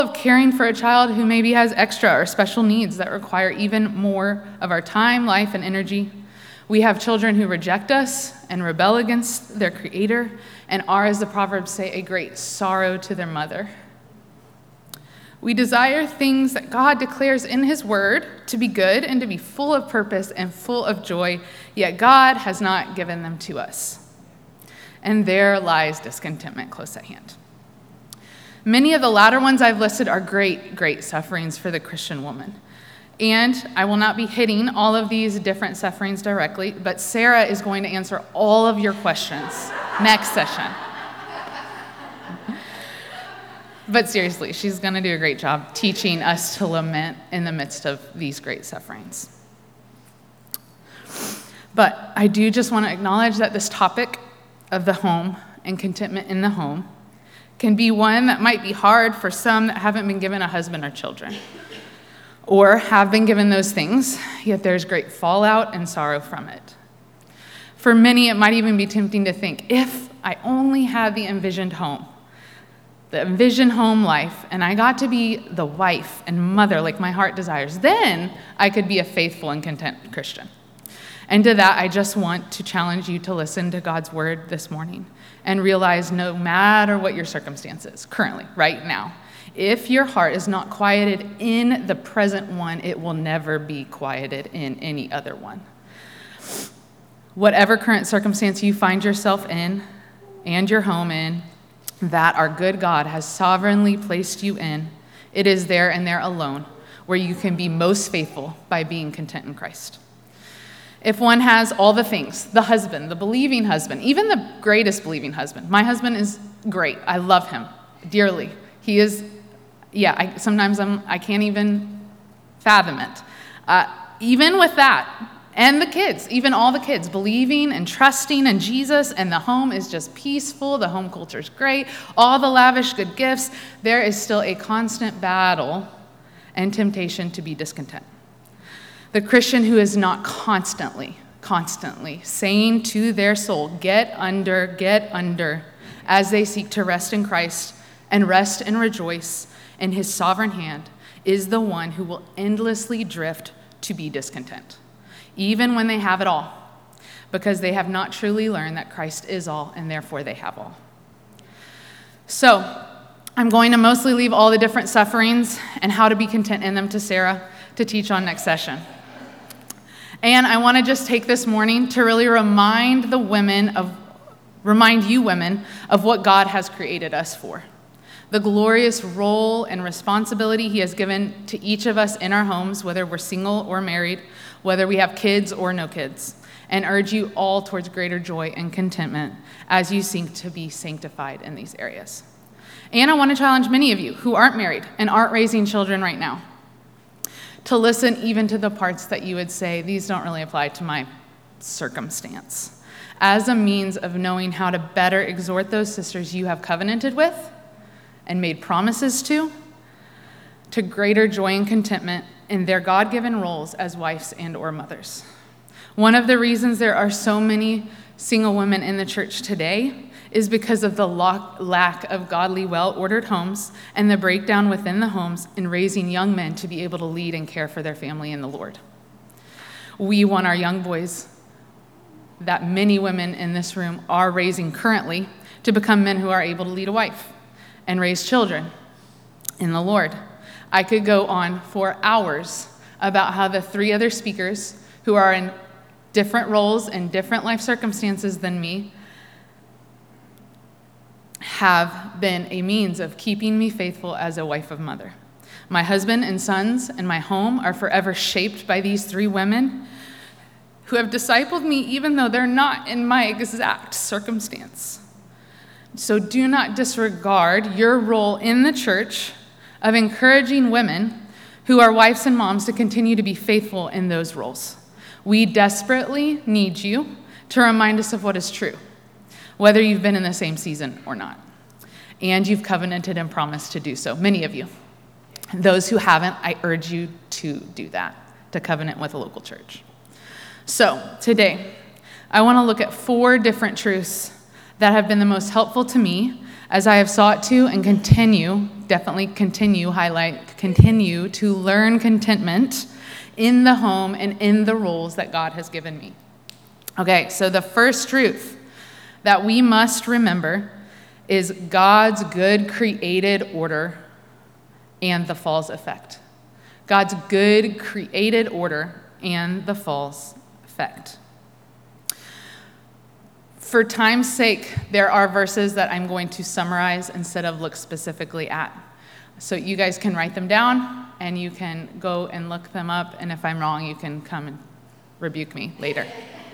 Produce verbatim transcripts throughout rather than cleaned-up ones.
of caring for a child who maybe has extra or special needs that require even more of our time, life, and energy. We have children who reject us and rebel against their Creator and are, as the Proverbs say, a great sorrow to their mother. We desire things that God declares in His Word to be good and to be full of purpose and full of joy, yet God has not given them to us. And there lies discontentment close at hand. Many of the latter ones I've listed are great, great sufferings for the Christian woman. And I will not be hitting all of these different sufferings directly, but Sarah is going to answer all of your questions next session. But seriously, she's going to do a great job teaching us to lament in the midst of these great sufferings. But I do just want to acknowledge that this topic of the home and contentment in the home can be one that might be hard for some that haven't been given a husband or children, or have been given those things, yet there's great fallout and sorrow from it. For many, it might even be tempting to think, if I only had the envisioned home, the envisioned home life, and I got to be the wife and mother like my heart desires, then I could be a faithful and content Christian. And to that, I just want to challenge you to listen to God's word this morning and realize no matter what your circumstances currently, right now, if your heart is not quieted in the present one, it will never be quieted in any other one. Whatever current circumstance you find yourself in and your home in, that our good God has sovereignly placed you in, it is there and there alone where you can be most faithful by being content in Christ. If one has all the things, the husband, the believing husband, even the greatest believing husband. My husband is great. I love him dearly. He is, yeah, I, sometimes I'm, I can't even fathom it. Uh, even with that, and the kids, even all the kids, believing and trusting in Jesus, and the home is just peaceful, the home culture is great, all the lavish good gifts, there is still a constant battle and temptation to be discontent. The Christian who is not constantly, constantly saying to their soul, get under, get under, as they seek to rest in Christ and rest and rejoice in His sovereign hand, is the one who will endlessly drift to be discontent, even when they have it all, because they have not truly learned that Christ is all and therefore they have all. So I'm going to mostly leave all the different sufferings and how to be content in them to Sarah to teach on next session. And I want to just take this morning to really remind the women of, remind you women of what God has created us for. The glorious role and responsibility He has given to each of us in our homes, whether we're single or married, whether we have kids or no kids, and urge you all towards greater joy and contentment as you seek to be sanctified in these areas. And I want to challenge many of you who aren't married and aren't raising children right now to listen even to the parts that you would say, these don't really apply to my circumstance, as a means of knowing how to better exhort those sisters you have covenanted with and made promises to, to greater joy and contentment in their God-given roles as wives and or mothers. One of the reasons there are so many single women in the church today is because of the lack of godly, well-ordered homes and the breakdown within the homes in raising young men to be able to lead and care for their family in the Lord. We want our young boys that many women in this room are raising currently to become men who are able to lead a wife and raise children in the Lord. I could go on for hours about how the three other speakers who are in different roles and different life circumstances than me have been a means of keeping me faithful as a wife of mother. My husband and sons and my home are forever shaped by these three women who have discipled me even though they're not in my exact circumstance. So do not disregard your role in the church of encouraging women who are wives and moms to continue to be faithful in those roles. We desperately need you to remind us of what is true, whether you've been in the same season or not. And you've covenanted and promised to do so, many of you. Those who haven't, I urge you to do that, to covenant with a local church. So today, I want to look at four different truths that have been the most helpful to me As I have sought to and continue, definitely continue, highlight, continue to learn contentment in the home and in the roles that God has given me. Okay, so the first truth that we must remember is God's good created order and the fall's effect. God's good created order and the fall's effect. For time's sake, there are verses that I'm going to summarize instead of look specifically at. So you guys can write them down and you can go and look them up, and if I'm wrong, you can come and rebuke me later.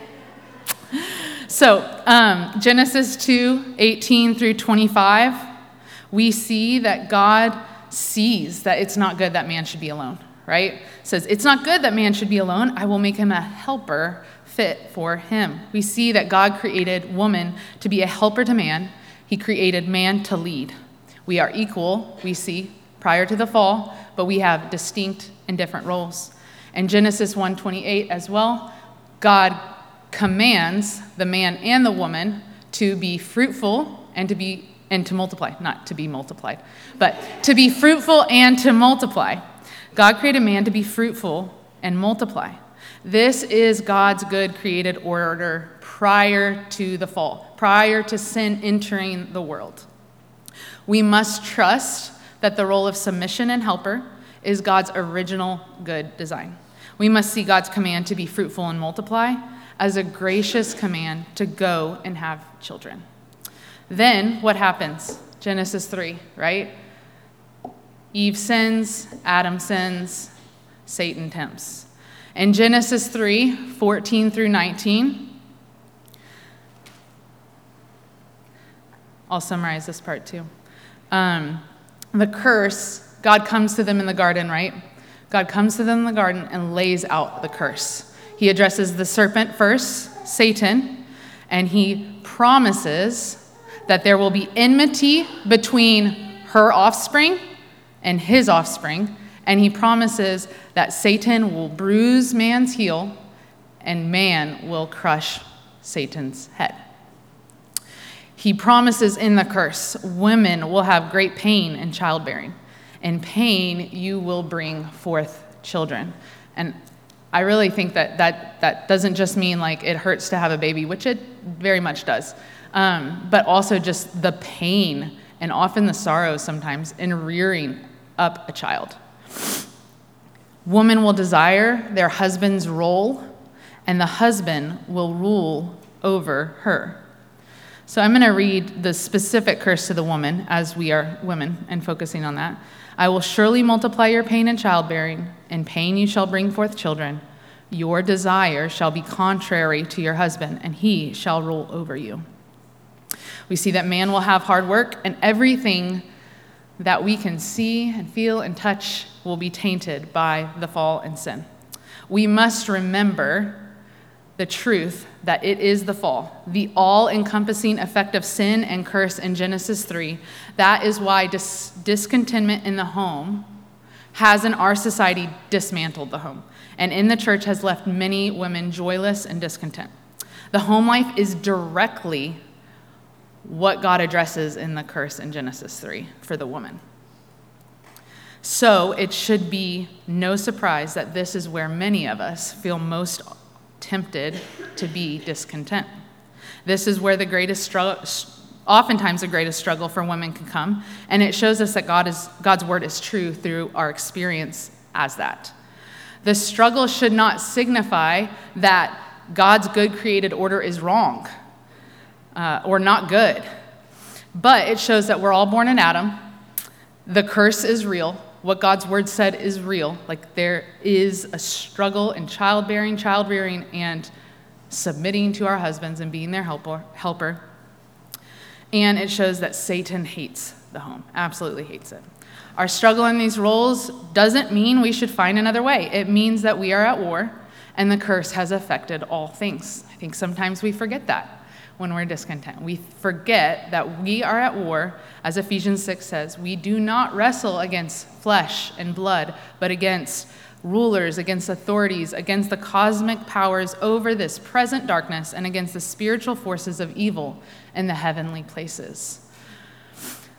So um, Genesis two, eighteen through twenty-five, we see that God sees that it's not good that man should be alone, right? It says, it's not good that man should be alone. I will make him a helper fit for him. We see that God created woman to be a helper to man. He created man to lead. We are equal, we see, prior to the fall, but we have distinct and different roles. In Genesis one twenty-eight as well, God commands the man and the woman to be fruitful and to be and to multiply, not to be multiplied, but to be fruitful and to multiply. God created man to be fruitful and multiply. This is God's good created order prior to the fall, prior to sin entering the world. We must trust that the role of submission and helper is God's original good design. We must see God's command to be fruitful and multiply as a gracious command to go and have children. Then what happens? Genesis three, right? Eve sins, Adam sins, Satan tempts. In Genesis three, fourteen through nineteen, I'll summarize this part too. Um, the curse, God comes to them in the garden, right? God comes to them in the garden and lays out the curse. He addresses the serpent first, Satan, and he promises that there will be enmity between her offspring and his offspring, and he promises that Satan will bruise man's heel and man will crush Satan's head. He promises in the curse, women will have great pain in childbearing. In pain, you will bring forth children. And I really think that that, that doesn't just mean like it hurts to have a baby, which it very much does, um, but also just the pain and often the sorrow sometimes in rearing up a child. Women will desire their husband's role, and the husband will rule over her. So I'm going to read the specific curse to the woman, as we are women and focusing on that. I will surely multiply your pain in childbearing. In pain you shall bring forth children. Your desire shall be contrary to your husband, and he shall rule over you. We see that man will have hard work, and everything that we can see and feel and touch will be tainted by the fall and sin. We must remember the truth that it is the fall, the all-encompassing effect of sin and curse in Genesis three. That is why dis- discontentment in the home has in our society dismantled the home, and in the church has left many women joyless and discontent. The home life is directly what God addresses in the curse in Genesis three for the woman. So it should be no surprise that this is where many of us feel most tempted to be discontent. This is where the greatest struggle, oftentimes the greatest struggle for women can come, and it shows us that God is, God's word is true through our experience as that. The struggle should not signify that God's good created order is wrong uh, or not good, but it shows that we're all born in Adam. The curse is real. What God's word said is real. Like there is a struggle in childbearing, child rearing, and submitting to our husbands and being their helper. helper. And it shows that Satan hates the home, absolutely hates it. Our struggle in these roles doesn't mean we should find another way. It means that we are at war, and the curse has affected all things. I think sometimes we forget that when we're discontent. We forget that we are at war, as Ephesians six says. We do not wrestle against flesh and blood, but against rulers, against authorities, against the cosmic powers over this present darkness, and against the spiritual forces of evil in the heavenly places.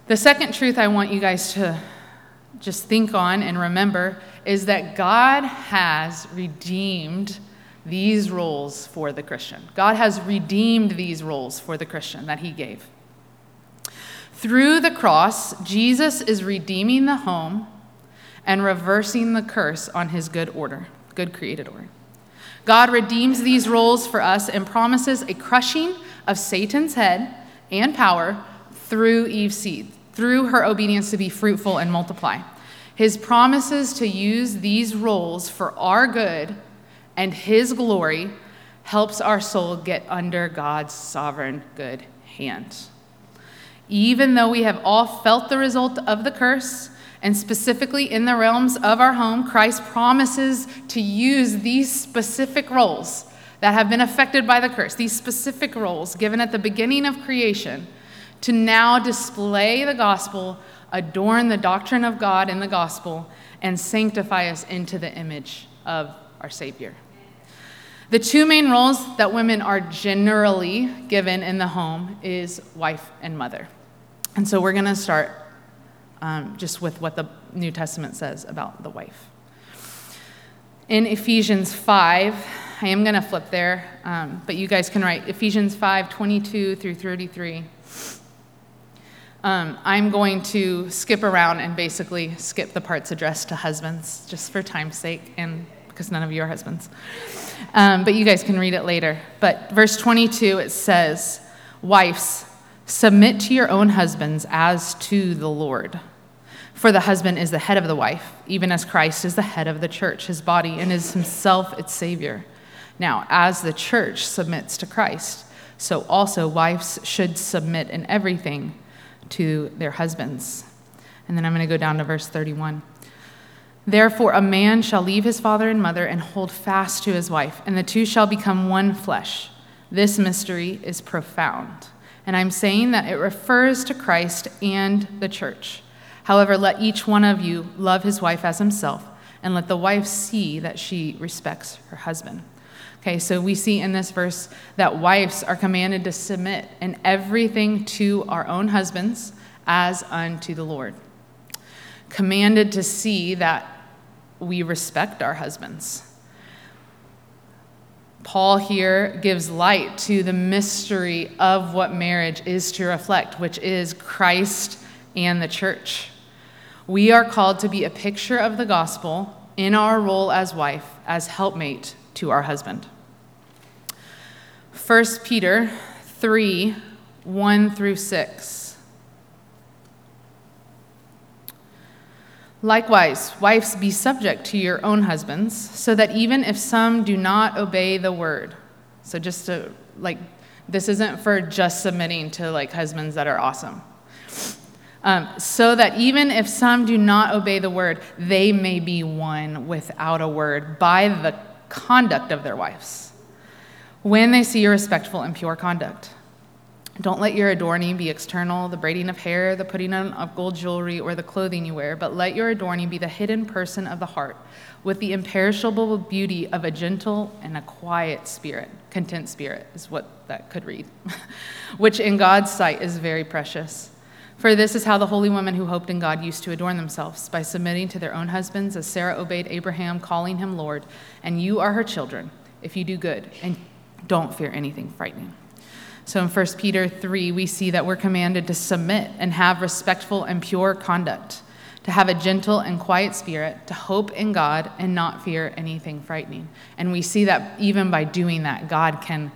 The second truth I want you guys to just think on and remember is that God has redeemed these roles for the Christian. God has redeemed these roles for the Christian that he gave. Through the cross, Jesus is redeeming the home and reversing the curse on his good order, good created order. God redeems these roles for us and promises a crushing of Satan's head and power through Eve's seed, through her obedience to be fruitful and multiply. His promises to use these roles for our good and his glory helps our soul get under God's sovereign good hand. Even though we have all felt the result of the curse, and specifically in the realms of our home, Christ promises to use these specific roles that have been affected by the curse, these specific roles given at the beginning of creation, to now display the gospel, adorn the doctrine of God in the gospel, and sanctify us into the image of our Savior. The two main roles that women are generally given in the home is wife and mother. And so we're going to start um, just with what the New Testament says about the wife. In Ephesians five, I am going to flip there, um, but you guys can write Ephesians five, twenty-two through thirty-three. Um, I'm going to skip around and basically skip the parts addressed to husbands, just for time's sake, and because none of you are husbands. Um, but you guys can read it later. But verse twenty-two, it says, "Wives, submit to your own husbands as to the Lord. For the husband is the head of the wife, even as Christ is the head of the church, his body, and is himself its Savior. Now, as the church submits to Christ, so also wives should submit in everything to their husbands." And then I'm going to go down to verse thirty-one. "Therefore a man shall leave his father and mother and hold fast to his wife, and the two shall become one flesh. This mystery is profound." And I'm saying that it refers to Christ and the church. "However, let each one of you love his wife as himself, and let the wife see that she respects her husband." Okay, so we see in this verse that wives are commanded to submit in everything to our own husbands as unto the Lord. Commanded to see that we respect our husbands. Paul here gives light to the mystery of what marriage is to reflect, which is Christ and the church. We are called to be a picture of the gospel in our role as wife, as helpmate to our husband. First Peter three, one through six. "Likewise, wives, be subject to your own husbands, so that even if some do not obey the word," so just to, like, this isn't for just submitting to, like, husbands that are awesome. Um, "so that even if some do not obey the word, they may be won without a word by the conduct of their wives, when they see your respectful and pure conduct. Don't let your adorning be external, the braiding of hair, the putting on of gold jewelry, or the clothing you wear, but let your adorning be the hidden person of the heart, with the imperishable beauty of a gentle and a quiet spirit." Content spirit is what that could read. "Which in God's sight is very precious. For this is how the holy women who hoped in God used to adorn themselves, by submitting to their own husbands, as Sarah obeyed Abraham, calling him Lord. And you are her children, if you do good, and don't fear anything frightening." So in First Peter three, we see that we're commanded to submit and have respectful and pure conduct, to have a gentle and quiet spirit, to hope in God and not fear anything frightening. And we see that even by doing that, God can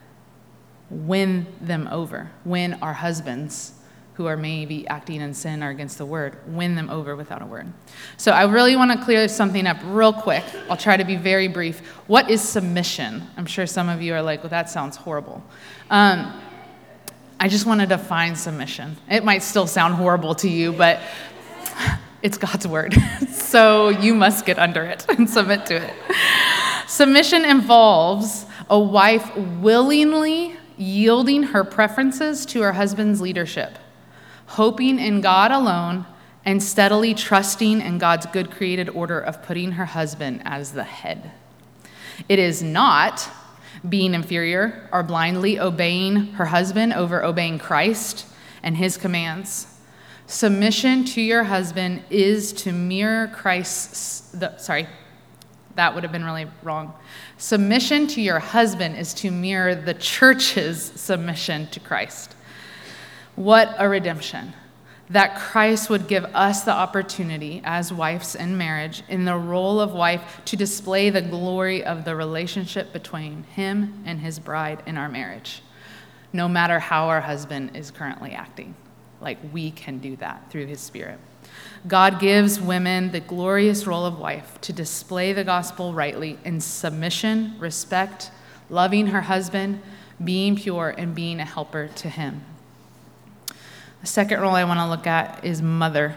win them over, win our husbands who are maybe acting in sin or against the word, win them over without a word. So I really want to clear something up real quick. I'll try to be very brief. What is submission? I'm sure some of you are like, well, that sounds horrible. Um, I just want to define submission. It might still sound horrible to you, but it's God's word. So you must get under it and submit to it. Submission involves a wife willingly yielding her preferences to her husband's leadership, hoping in God alone, and steadily trusting in God's good created order of putting her husband as the head. It is not being inferior or blindly obeying her husband over obeying Christ and his commands. Submission to your husband is to mirror Christ's, the, sorry, that would have been really wrong. Submission to your husband is to mirror the church's submission to Christ. What a redemption. That Christ would give us the opportunity as wives in marriage, in the role of wife, to display the glory of the relationship between him and his bride in our marriage, no matter how our husband is currently acting. Like, we can do that through his Spirit. God gives women the glorious role of wife to display the gospel rightly in submission, respect, loving her husband, being pure, and being a helper to him. The second role I want to look at is mother.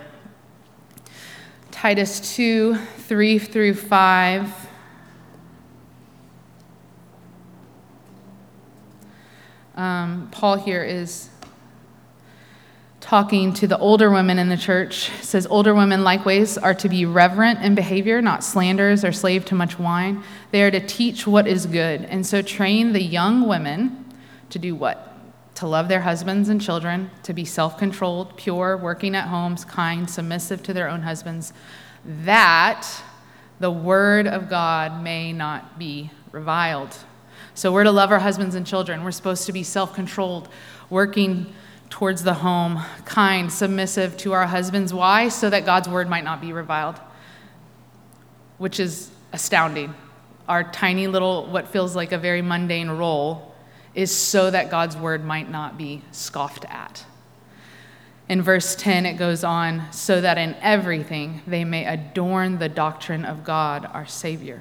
Titus two, three through five. Um, Paul here is talking to the older women in the church. It says, older women likewise are to be reverent in behavior, not slanderers or slave to much wine. They are to teach what is good. And so train the young women to do what? To love their husbands and children, to be self-controlled, pure, working at homes, kind, submissive to their own husbands, that the word of God may not be reviled. So we're to love our husbands and children. We're supposed to be self-controlled, working towards the home, kind, submissive to our husbands. Why? So that God's word might not be reviled, which is astounding. Our tiny little, what feels like a very mundane role is so that God's word might not be scoffed at. In verse ten, it goes on, so that in everything they may adorn the doctrine of God, our Savior.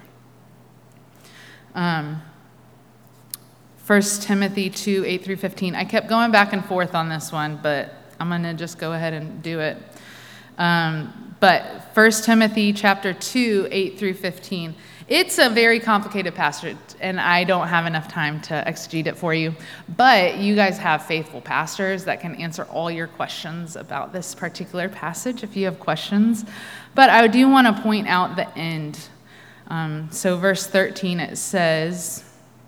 Um, First Timothy two, eight through fifteen. I kept going back and forth on this one, but I'm going to just go ahead and do it. Um, but First Timothy chapter two, eight through fifteen. It's a very complicated passage, and I don't have enough time to exegete it for you. But you guys have faithful pastors that can answer all your questions about this particular passage if you have questions. But I do want to point out the end. Um, so verse thirteen, it says,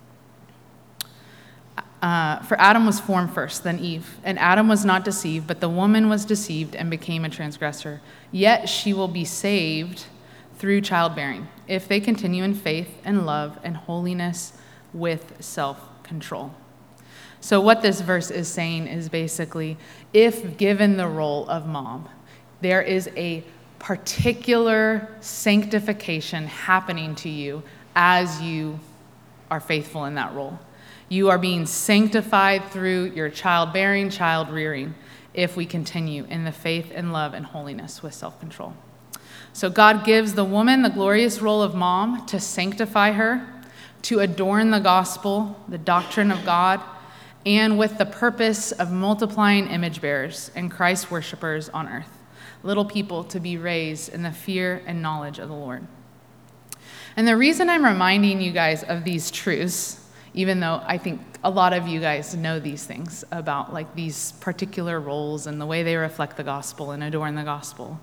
Uh, for Adam was formed first, then Eve. And Adam was not deceived, but the woman was deceived and became a transgressor. Yet she will be saved through childbearing, if they continue in faith and love and holiness with self-control. So what this verse is saying is basically, if given the role of mom, there is a particular sanctification happening to you as you are faithful in that role. You are being sanctified through your childbearing, child rearing, if we continue in the faith and love and holiness with self-control. So God gives the woman the glorious role of mom to sanctify her, to adorn the gospel, the doctrine of God, and with the purpose of multiplying image bearers and Christ worshipers on earth, little people to be raised in the fear and knowledge of the Lord. And the reason I'm reminding you guys of these truths, even though I think a lot of you guys know these things about like these particular roles and the way they reflect the gospel and adorn the gospel,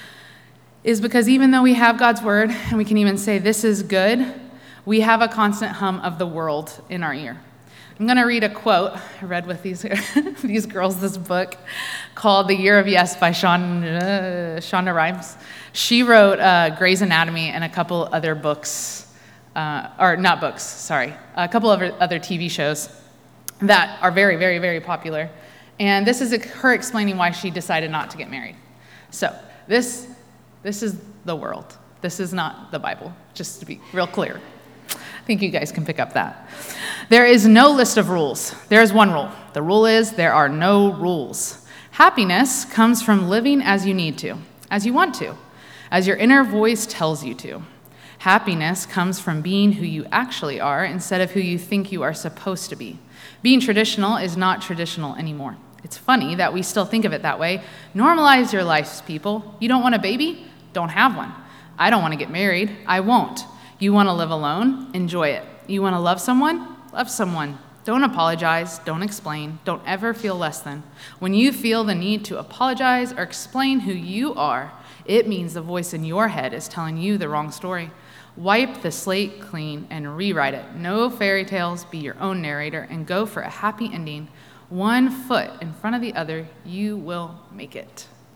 is because even though we have God's word and we can even say this is good, we have a constant hum of the world in our ear. I'm going to read a quote. I read with these these girls this book called The Year of Yes by Sean, uh, Shonda Rhimes. She wrote uh, Grey's Anatomy and a couple other books. Uh, or not books, sorry, a couple of other T V shows that are very, very, very popular. And this is her explaining why she decided not to get married. So this, this is the world. This is not the Bible, just to be real clear. I think you guys can pick up that. There is no list of rules. There is one rule. The rule is there are no rules. Happiness comes from living as you need to, as you want to, as your inner voice tells you to. Happiness comes from being who you actually are instead of who you think you are supposed to be. Being traditional is not traditional anymore. It's funny that we still think of it that way. Normalize your lives, people. You don't want a baby? Don't have one. I don't want to get married. I won't. You want to live alone? Enjoy it. You want to love someone? Love someone. Don't apologize. Don't explain. Don't ever feel less than. When you feel the need to apologize or explain who you are, it means the voice in your head is telling you the wrong story. Wipe the slate clean and rewrite it. No fairy tales, be your own narrator, and go for a happy ending. One foot in front of the other, you will make it.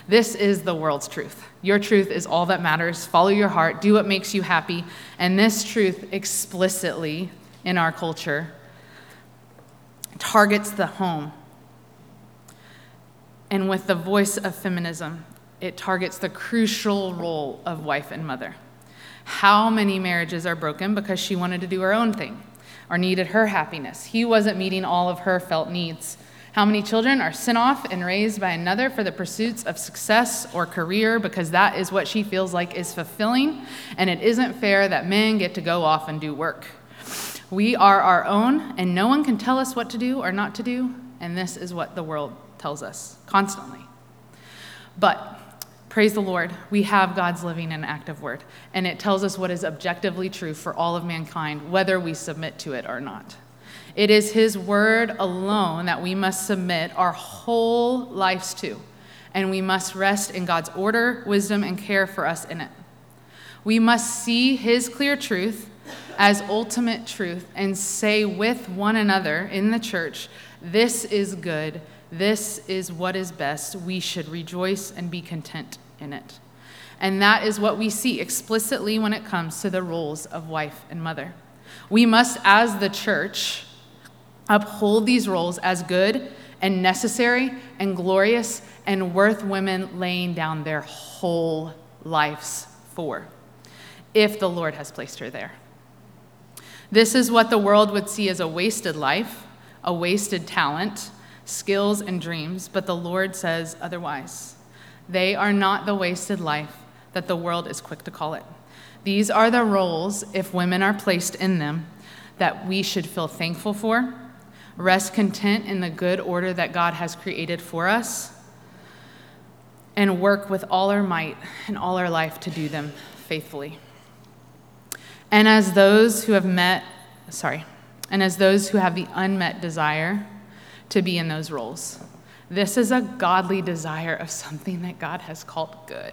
This is the world's truth. Your truth is all that matters. Follow your heart. Do what makes you happy. And this truth explicitly in our culture targets the home. And with the voice of feminism, it targets the crucial role of wife and mother. How many marriages are broken because she wanted to do her own thing or needed her happiness? He wasn't meeting all of her felt needs. How many children are sent off and raised by another for the pursuits of success or career because that is what she feels like is fulfilling, and it isn't fair that men get to go off and do work. We are our own, and no one can tell us what to do or not to do, and this is what the world tells us constantly. But praise the Lord, we have God's living and active word, and it tells us what is objectively true for all of mankind, whether we submit to it or not. It is his word alone that we must submit our whole lives to, and we must rest in God's order, wisdom, and care for us in it. We must see his clear truth as ultimate truth and say with one another in the church, this is good, this is what is best, we should rejoice and be content in it. And that is what we see explicitly when it comes to the roles of wife and mother. We must, as the church, uphold these roles as good and necessary and glorious and worth women laying down their whole lives for, if the Lord has placed her there. This is what the world would see as a wasted life, a wasted talent, skills, and dreams, but the Lord says otherwise. They are not the wasted life that the world is quick to call it. These are the roles, if women are placed in them, that we should feel thankful for, rest content in the good order that God has created for us, and work with all our might and all our life to do them faithfully. And as those who have met, sorry, and as those who have the unmet desire to be in those roles, this is a godly desire of something that God has called good.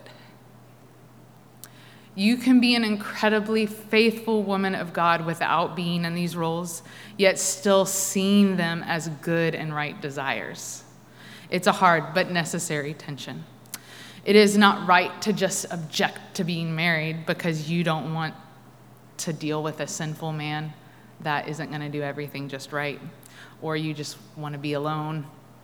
You can be an incredibly faithful woman of God without being in these roles, yet still seeing them as good and right desires. It's a hard but necessary tension. It is not right to just object to being married because you don't want to deal with a sinful man that isn't going to do everything just right, or you just want to be alone.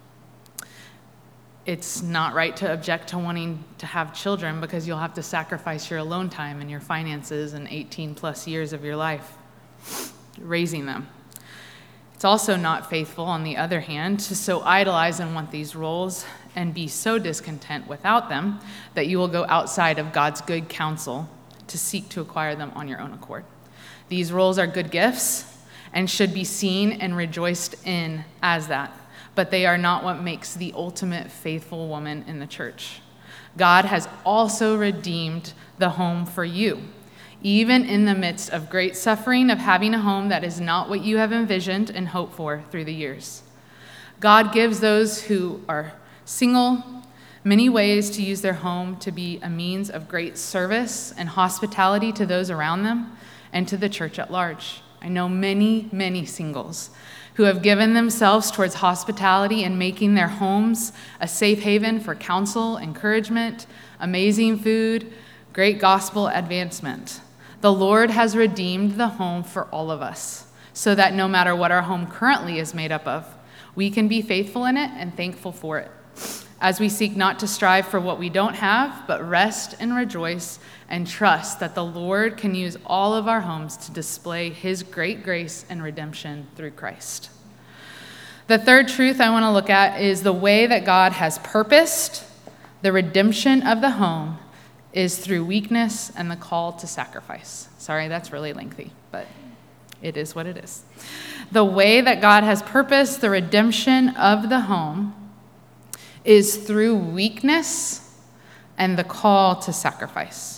It's not right to object to wanting to have children because you'll have to sacrifice your alone time and your finances and eighteen plus years of your life raising them. It's also not faithful, on the other hand, to so idolize and want these roles and be so discontent without them that you will go outside of God's good counsel to seek to acquire them on your own accord. These roles are good gifts and should be seen and rejoiced in as that, but they are not what makes the ultimate faithful woman in the church. God has also redeemed the home for you, even in the midst of great suffering of having a home that is not what you have envisioned and hoped for through the years. God gives those who are single many ways to use their home to be a means of great service and hospitality to those around them and to the church at large. I know many, many singles who have given themselves towards hospitality and making their homes a safe haven for counsel, encouragement, amazing food, great gospel advancement. The Lord has redeemed the home for all of us, so that no matter what our home currently is made up of, we can be faithful in it and thankful for it, as we seek not to strive for what we don't have, but rest and rejoice and trust that the Lord can use all of our homes to display his great grace and redemption through Christ. The third truth I want to look at is the way that God has purposed the redemption of the home is through weakness and the call to sacrifice. Sorry, that's really lengthy, but it is what it is. The way that God has purposed the redemption of the home is through weakness and the call to sacrifice.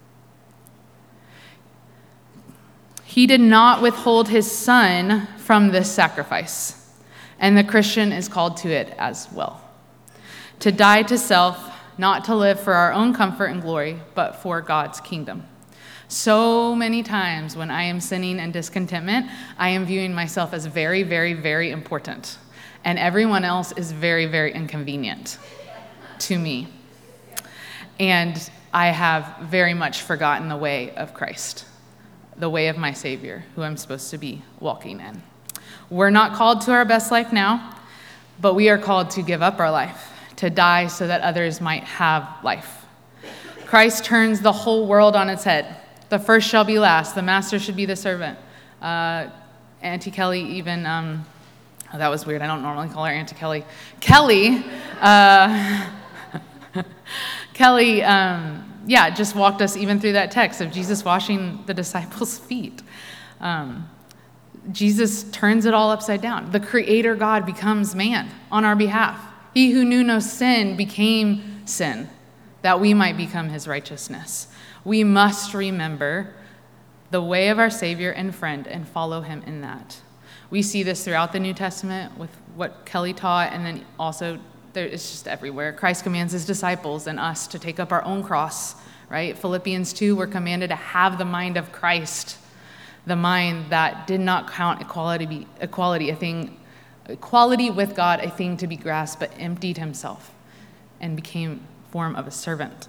He did not withhold his son from this sacrifice, and the Christian is called to it as well. To die to self, not to live for our own comfort and glory, but for God's kingdom. So many times when I am sinning and discontentment, I am viewing myself as very, very, very important, and everyone else is very, very inconvenient to me. And I have very much forgotten the way of Christ, the way of my Savior, who I'm supposed to be walking in. We're not called to our best life now, but we are called to give up our life, to die so that others might have life. Christ turns the whole world on its head. The first shall be last. The master should be the servant. Uh, Auntie Kelly even, um, oh, that was weird. I don't normally call her Auntie Kelly. Kelly, uh, Kelly, um, yeah, just walked us even through that text of Jesus washing the disciples' feet. Um, Jesus turns it all upside down. The Creator God becomes man on our behalf. He who knew no sin became sin, that we might become his righteousness. We must remember the way of our Savior and friend and follow him in that. We see this throughout the New Testament with what Kelly taught, and then also there, it's just everywhere. Christ commands his disciples and us to take up our own cross, right? Philippians two, we're commanded to have the mind of Christ, the mind that did not count equality, equality, a thing, equality with God, a thing to be grasped, but emptied himself and became form of a servant.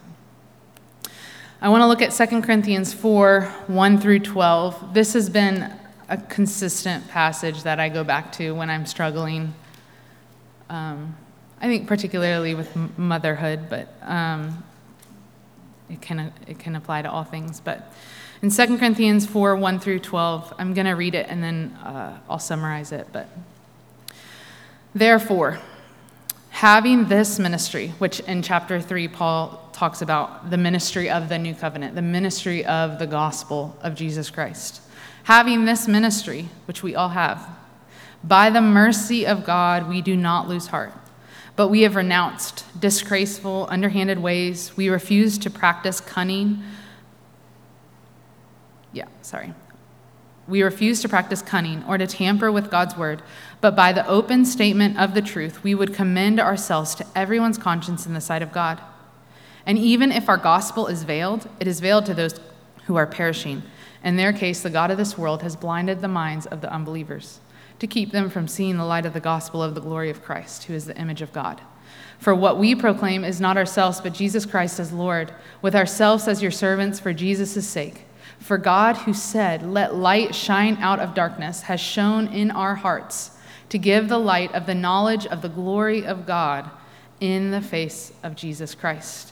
I want to look at Second Corinthians four, one through twelve. This has been a consistent passage that I go back to when I'm struggling. Um, I think particularly with motherhood, but um, it can it can apply to all things. But in Second Corinthians four, one through twelve, I'm going to read it and then uh, I'll summarize it. But therefore, having this ministry, which in chapter three, Paul talks about the ministry of the new covenant, the ministry of the gospel of Jesus Christ. Having this ministry, which we all have, by the mercy of God, we do not lose heart, but we have renounced disgraceful, underhanded ways. We refuse to practice cunning. Yeah, sorry. We refuse to practice cunning or to tamper with God's word, but by the open statement of the truth, we would commend ourselves to everyone's conscience in the sight of God. And even if our gospel is veiled, it is veiled to those who are perishing. In their case, the God of this world has blinded the minds of the unbelievers to keep them from seeing the light of the gospel of the glory of Christ, who is the image of God. For what we proclaim is not ourselves, but Jesus Christ as Lord, with ourselves as your servants for Jesus' sake. For God, who said, "Let light shine out of darkness," has shone in our hearts to give the light of the knowledge of the glory of God in the face of Jesus Christ.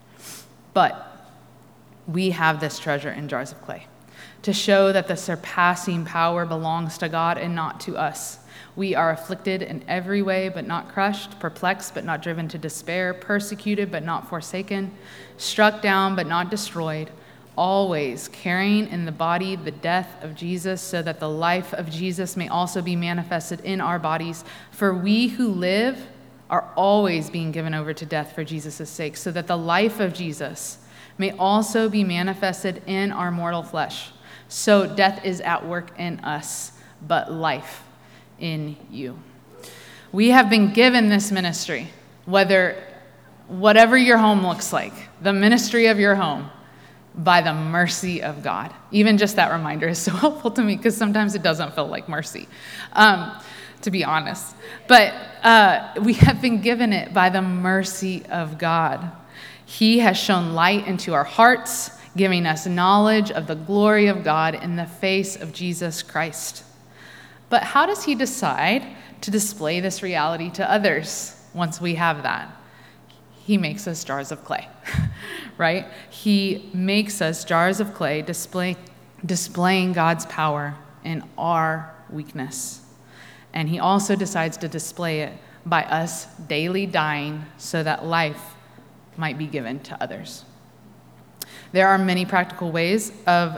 But we have this treasure in jars of clay, to show that the surpassing power belongs to God and not to us. We are afflicted in every way, but not crushed, perplexed, but not driven to despair, persecuted, but not forsaken, struck down, but not destroyed, always carrying in the body the death of Jesus, so that the life of Jesus may also be manifested in our bodies. For we who live are always being given over to death for Jesus' sake, so that the life of Jesus may also be manifested in our mortal flesh. So death is at work in us, but life in you. We have been given this ministry, whether whatever your home looks like, the ministry of your home, by the mercy of God. Even just that reminder is so helpful to me, because sometimes it doesn't feel like mercy, um, to be honest. But uh, we have been given it by the mercy of God. He has shown light into our hearts, giving us knowledge of the glory of God in the face of Jesus Christ. But how does he decide to display this reality to others once we have that? He makes us jars of clay, right? He makes us jars of clay, display, displaying God's power in our weakness. And he also decides to display it by us daily dying so that life might be given to others. There are many practical ways of,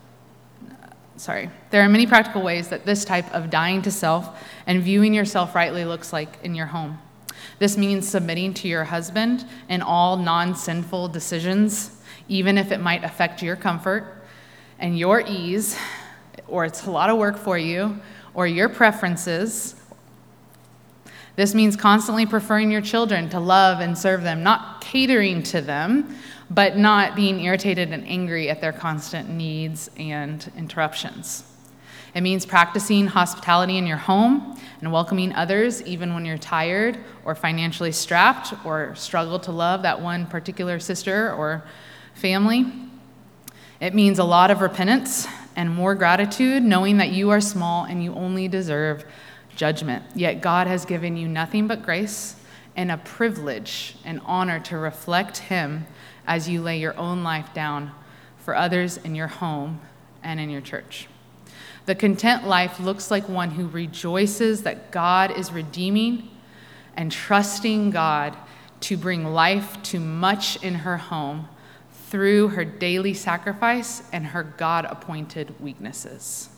sorry, there are many practical ways that this type of dying to self and viewing yourself rightly looks like in your home. This means submitting to your husband in all non-sinful decisions, even if it might affect your comfort and your ease, or it's a lot of work for you, or your preferences. This means constantly preferring your children to love and serve them, not catering to them, but not being irritated and angry at their constant needs and interruptions. It means practicing hospitality in your home and welcoming others even when you're tired or financially strapped or struggle to love that one particular sister or family. It means a lot of repentance and more gratitude, knowing that you are small and you only deserve judgment. Yet God has given you nothing but grace and a privilege and honor to reflect him as you lay your own life down for others in your home and in your church. The content life looks like one who rejoices that God is redeeming and trusting God to bring life to much in her home through her daily sacrifice and her God-appointed weaknesses.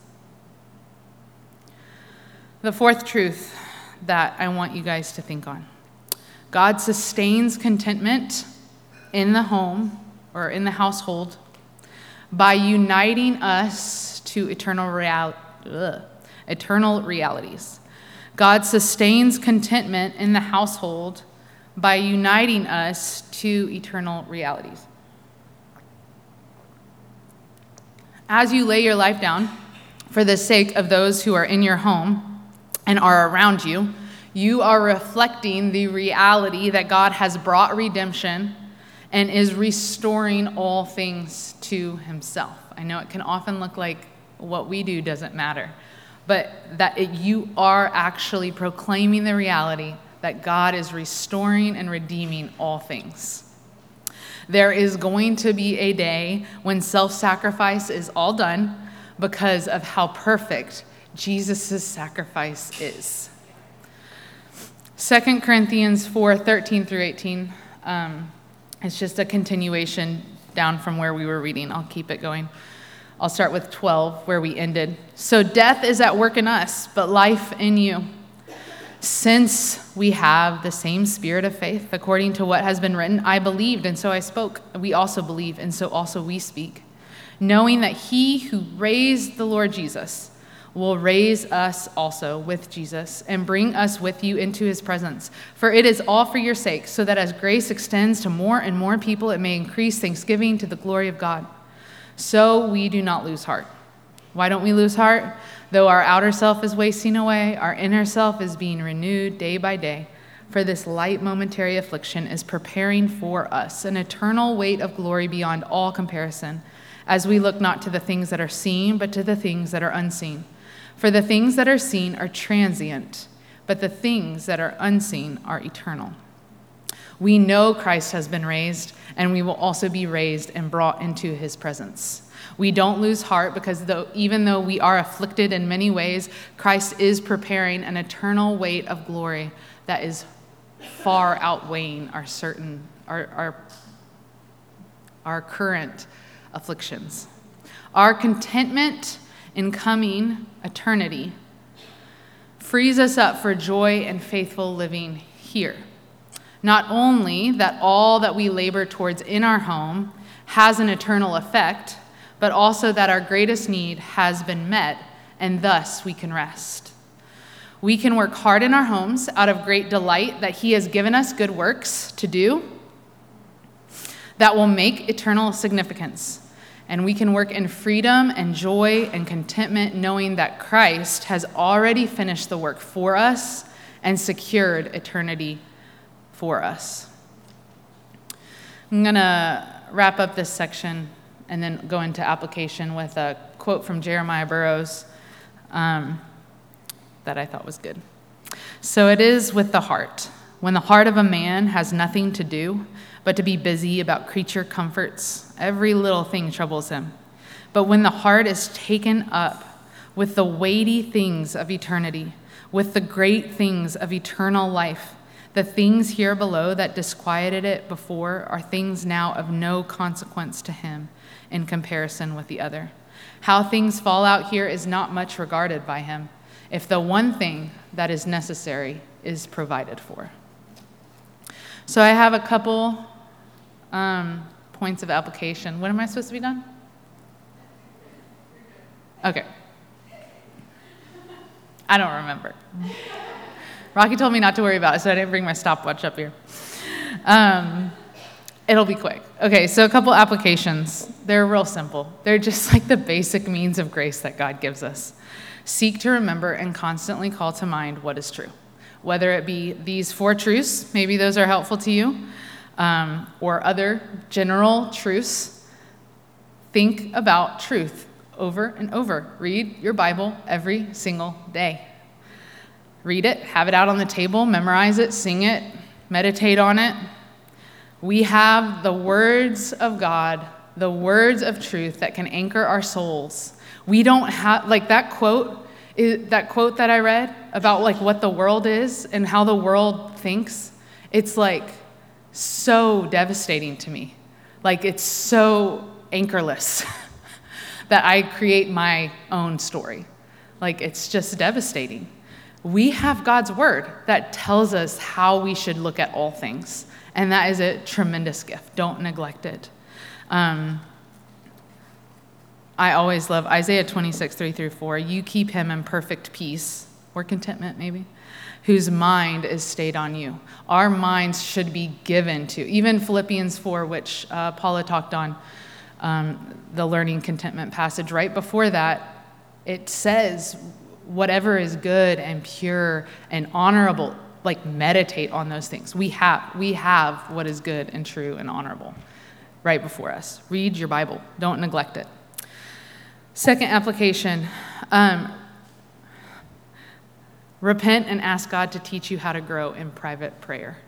The fourth truth that I want you guys to think on. God sustains contentment in the home or in the household by uniting us to eternal real, ugh, eternal realities. God sustains contentment in the household by uniting us to eternal realities. As you lay your life down for the sake of those who are in your home and are around you, you are reflecting the reality that God has brought redemption and is restoring all things to himself. I know it can often look like what we do doesn't matter, but that it, you are actually proclaiming the reality that God is restoring and redeeming all things. There is going to be a day when self-sacrifice is all done because of how perfect Jesus' sacrifice is. Second Corinthians four, thirteen through eighteen. Um, it's just a continuation down from where we were reading. I'll keep it going. I'll start with twelve, where we ended. So death is at work in us, but life in you. Since we have the same spirit of faith, according to what has been written, I believed, and so I spoke. We also believe, and so also we speak, knowing that he who raised the Lord Jesus will raise us also with Jesus and bring us with you into his presence. For it is all for your sake, so that as grace extends to more and more people, it may increase thanksgiving to the glory of God. So we do not lose heart. Why don't we lose heart? Though our outer self is wasting away, our inner self is being renewed day by day. For this light momentary affliction is preparing for us an eternal weight of glory beyond all comparison, as we look not to the things that are seen, but to the things that are unseen. For the things that are seen are transient, but the things that are unseen are eternal. We know Christ has been raised, and we will also be raised and brought into his presence. We don't lose heart because though, even though we are afflicted in many ways, Christ is preparing an eternal weight of glory that is far outweighing our certain, our, our, our current afflictions. Our contentment in coming eternity frees us up for joy and faithful living here. Not only that all that we labor towards in our home has an eternal effect, but also that our greatest need has been met, and thus we can rest. We can work hard in our homes out of great delight that he has given us good works to do that will make eternal significance. And we can work in freedom and joy and contentment, knowing that Christ has already finished the work for us and secured eternity for us. I'm going to wrap up this section and then go into application with a quote from Jeremiah Burroughs um, that I thought was good. So it is with the heart. When the heart of a man has nothing to do but to be busy about creature comforts, every little thing troubles him. But when the heart is taken up with the weighty things of eternity, with the great things of eternal life, the things here below that disquieted it before are things now of no consequence to him in comparison with the other. How things fall out here is not much regarded by him, if the one thing that is necessary is provided for. So I have a couple um, points of application. When am I supposed to be done? Okay. I don't remember. Rocky told me not to worry about it, so I didn't bring my stopwatch up here. Um, It'll be quick. Okay, so a couple applications. They're real simple. They're just like the basic means of grace that God gives us. Seek to remember and constantly call to mind what is true. Whether it be these four truths, maybe those are helpful to you, um, or other general truths. Think about truth over and over. Read your Bible every single day. Read it, have it out on the table, memorize it, sing it, meditate on it. We have the words of God, the words of truth that can anchor our souls. We don't have, like that quote, that quote that I read about like what the world is and how the world thinks, it's like so devastating to me. Like it's so anchorless that I create my own story. Like it's just devastating. We have God's word that tells us how we should look at all things. And that is a tremendous gift. Don't neglect it. Um, I always love Isaiah twenty-six, three through four. You keep him in perfect peace, or contentment maybe, whose mind is stayed on you. Our minds should be given to. Even Philippians four, which uh, Paula talked on, um, the learning contentment passage. Right before that, it says, whatever is good and pure and honorable, like meditate on those things. We have, we have what is good and true and honorable right before us. Read your Bible. Don't neglect it. Second application, um, repent and ask God to teach you how to grow in private prayer.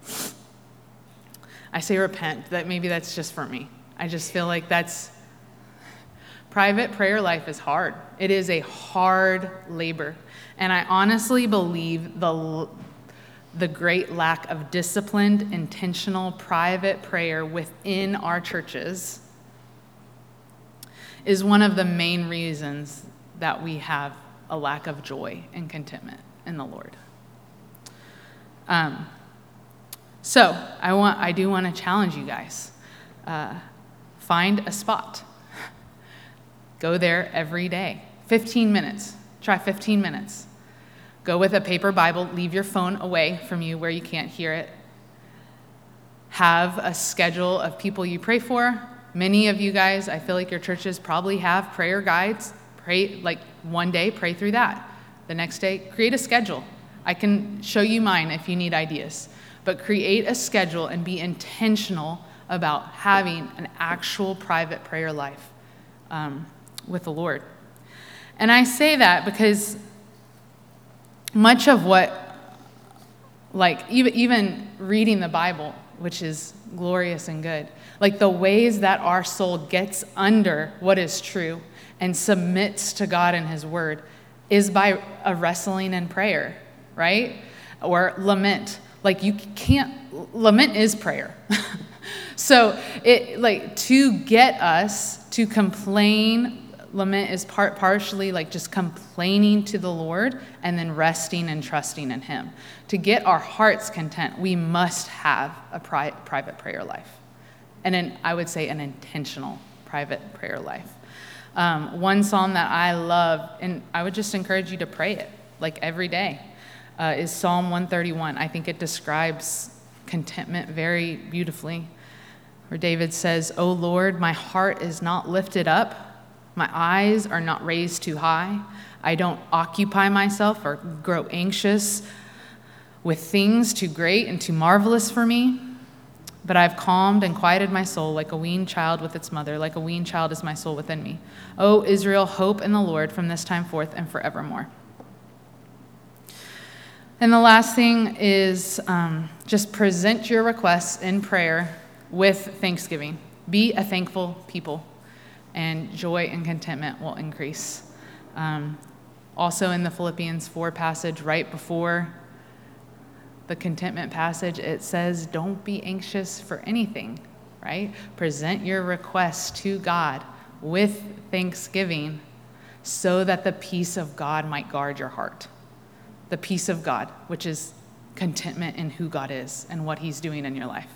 I say repent, that maybe that's just for me. I just feel like that's, private prayer life is hard. It is a hard labor. And I honestly believe the, the great lack of disciplined, intentional, private prayer within our churches is one of the main reasons that we have a lack of joy and contentment in the Lord. Um, so I want, I do want to challenge you guys. Uh, find a spot. Go there every day. fifteen minutes. Try fifteen minutes. Go with a paper Bible. Leave your phone away from you where you can't hear it. Have a schedule of people you pray for. Many of you guys, I feel like your churches probably have prayer guides. Pray, like one day, pray through that. The next day, create a schedule. I can show you mine if you need ideas. But create a schedule and be intentional about having an actual private prayer life um, with the Lord. And I say that because much of what, like even, even reading the Bible, which is glorious and good, like the ways that our soul gets under what is true and submits to God and his word is by a wrestling in prayer, right? Or lament. Like you can't, lament is prayer. So it like to get us to complain, lament is part partially like just complaining to the Lord and then resting and trusting in him. To get our hearts content, we must have a pri- private prayer life. And then I would say an intentional private prayer life. Um, one psalm that I love, and I would just encourage you to pray it like every day, uh, is Psalm one thirty-one. I think it describes contentment very beautifully, where David says, "O Lord, my heart is not lifted up. My eyes are not raised too high. I don't occupy myself or grow anxious with things too great and too marvelous for me. But I've calmed and quieted my soul like a weaned child with its mother. Like a weaned child is my soul within me. O Israel, hope in the Lord from this time forth and forevermore." And the last thing is um, just present your requests in prayer with thanksgiving. Be a thankful people, and joy and contentment will increase. Um, also in the Philippians four passage, right before the contentment passage, it says, don't be anxious for anything, right? Present your requests to God with thanksgiving so that the peace of God might guard your heart. The peace of God, which is contentment in who God is and what he's doing in your life.